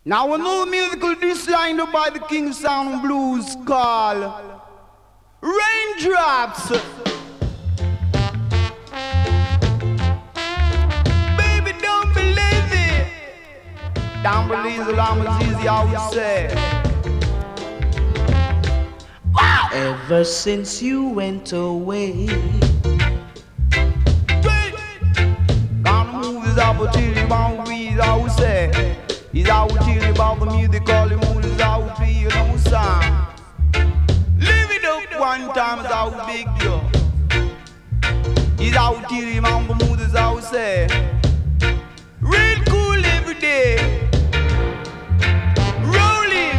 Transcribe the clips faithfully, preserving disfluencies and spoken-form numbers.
Now another musical designed by the King of Sound and Blues called Raindrops. Baby, don't believe it. Don't believe it, I'm as easy I would say. Wow. Ever since you went away, gonna move his opportunity, won't be, I would say. He's out till about the music, all the mood is out to you know sound. Live it up one time, it's out big job. He's out till him on the mood is out say. Real cool every day. Rolling.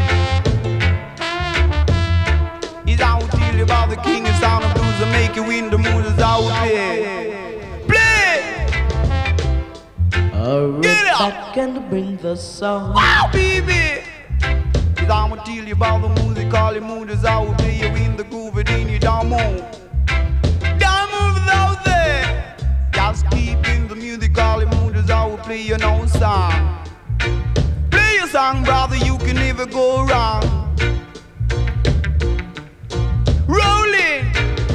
He's out till about the king of sound and blues and make you win the mood is out there. I'll back and bring the song. Wow, baby! Cause I'ma tell you about the music, all the mood is out there. You in the groove, it in you don't move. Don't move it out there. Just keep in the music, all the mood is out. Play your own song. Play your song, brother, you can never go wrong. Rolling!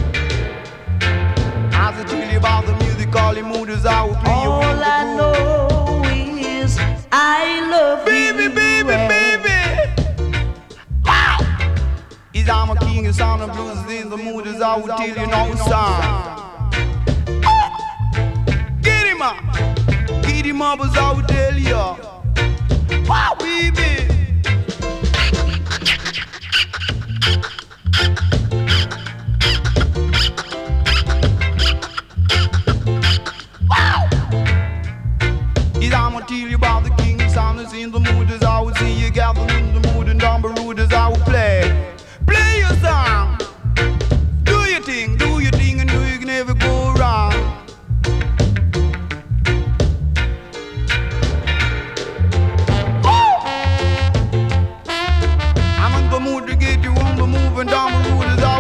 As I tell you about the music, all the mood is out. Play your All I know is I love baby, you. Baby, baby, baby. Wow. He's I'm a king of sound and blues. In the mood is out till you know sound. Get him up. Get him up as I would tell ya. Wow, baby. I'ma tell you about the king of sound is in the mood as I would see you gather in the mood and down the road as I would play. Play your song. Do your thing, do your thing and do you can never go wrong. Woo! I'm in the mood to get you on the move and down the road as I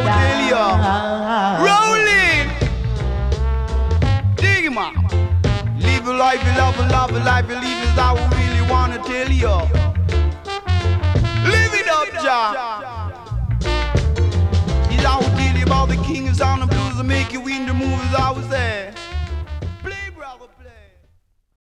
would tell you. Rolling. Dig him out. Live a life you love and love a life you live is I would really wanna tell you. Live it up, Jah. He's out tell you about the king of sound and blues and make you win the movies I would say.